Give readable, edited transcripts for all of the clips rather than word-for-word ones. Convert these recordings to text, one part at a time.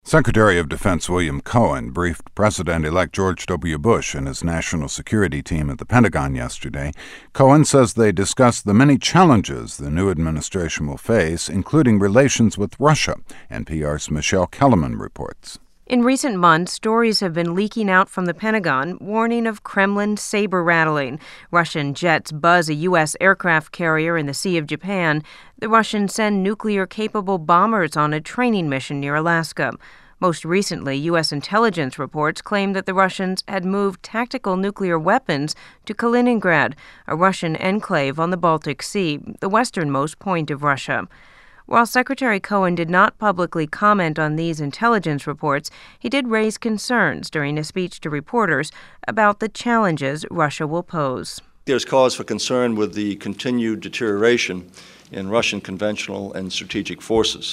Secretary of Defense William Cohen briefed President-elect George W. Bush and his national security team at the Pentagon yesterday. Cohen says they discussed the many challenges the new administration will face, including relations with Russia. NPR's Michelle Kellerman reports. In recent months, stories have been leaking out from the Pentagon warning of Kremlin saber-rattling. Russian jets buzz a U.S. aircraft carrier in the Sea of Japan. The Russians send nuclear-capable bombers on a training mission near Alaska. Most recently, U.S. intelligence reports claim that the Russians had moved tactical nuclear weapons to Kaliningrad, a Russian enclave on the Baltic Sea, the westernmost point of Russia. While Secretary Cohen did not publicly comment on these intelligence reports, he did raise concerns during a speech to reporters about the challenges Russia will pose. There's cause for concern with the continued deterioration in Russian conventional and strategic forces.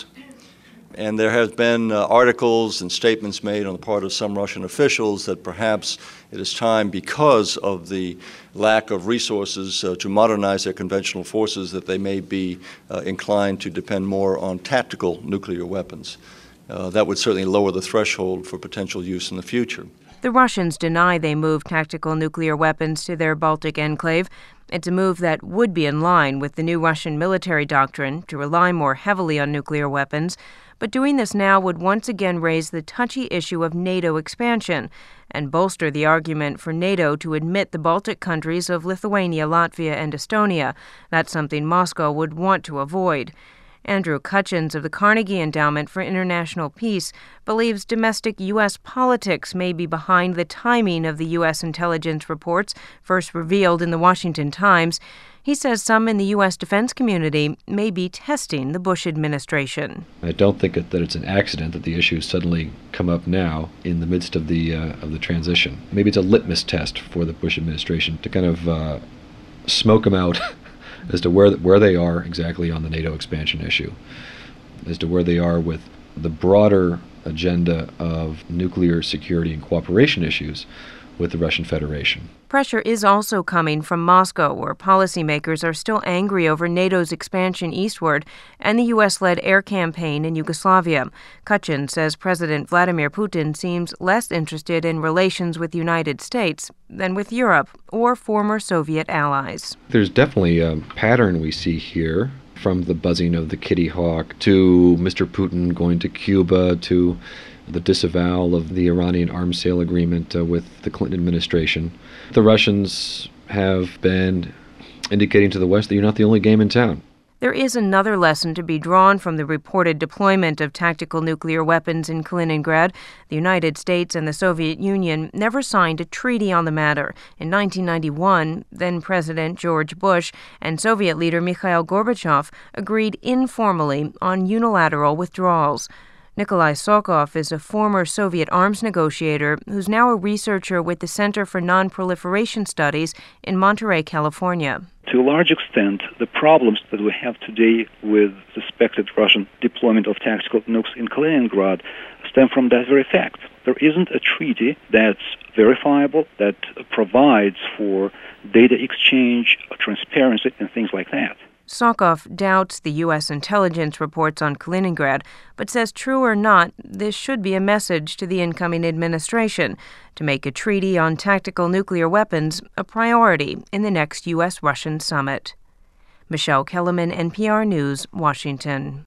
And there have been articles and statements made on the part of some Russian officials that perhaps it is time, because of the lack of resources to modernize their conventional forces, that they may be inclined to depend more on tactical nuclear weapons. That would certainly lower the threshold for potential use in the future. The Russians deny they moved tactical nuclear weapons to their Baltic enclave. It's a move that would be in line with the new Russian military doctrine to rely more heavily on nuclear weapons. But doing this now would once again raise the touchy issue of NATO expansion and bolster the argument for NATO to admit the Baltic countries of Lithuania, Latvia, and Estonia. That's something Moscow would want to avoid. Andrew Cutchins of the Carnegie Endowment for International Peace believes domestic U.S. politics may be behind the timing of the U.S. intelligence reports first revealed in the Washington Times. He says some in the U.S. defense community may be testing the Bush administration. I don't think that it's an accident that the issues suddenly come up now in the midst of the transition. Maybe it's a litmus test for the Bush administration to kind of smoke them out as to where they are exactly on the NATO expansion issue, as to where they are with the broader agenda of nuclear security and cooperation issues with the Russian Federation. Pressure is also coming from Moscow, where policymakers are still angry over NATO's expansion eastward and the U.S.-led air campaign in Yugoslavia. Cutchin says President Vladimir Putin seems less interested in relations with the United States than with Europe or former Soviet allies. There's definitely a pattern we see here, from the buzzing of the Kitty Hawk to Mr. Putin going to Cuba to the disavowal of the Iranian arms sale agreement with the Clinton administration. The Russians have been indicating to the West that you're not the only game in town. There is another lesson to be drawn from the reported deployment of tactical nuclear weapons in Kaliningrad. The United States and the Soviet Union never signed a treaty on the matter. In 1991, then-President George Bush and Soviet leader Mikhail Gorbachev agreed informally on unilateral withdrawals. Nikolai Sokov is a former Soviet arms negotiator who's now a researcher with the Center for Non-Proliferation Studies in Monterey, California. To a large extent, the problems that we have today with suspected Russian deployment of tactical nukes in Kaliningrad stem from that very fact. There isn't a treaty that's verifiable, that provides for data exchange, transparency, and things like that. Sokov doubts the U.S. intelligence reports on Kaliningrad, but says true or not, this should be a message to the incoming administration to make a treaty on tactical nuclear weapons a priority in the next U.S.-Russian summit. Michelle Kellerman, NPR News, Washington.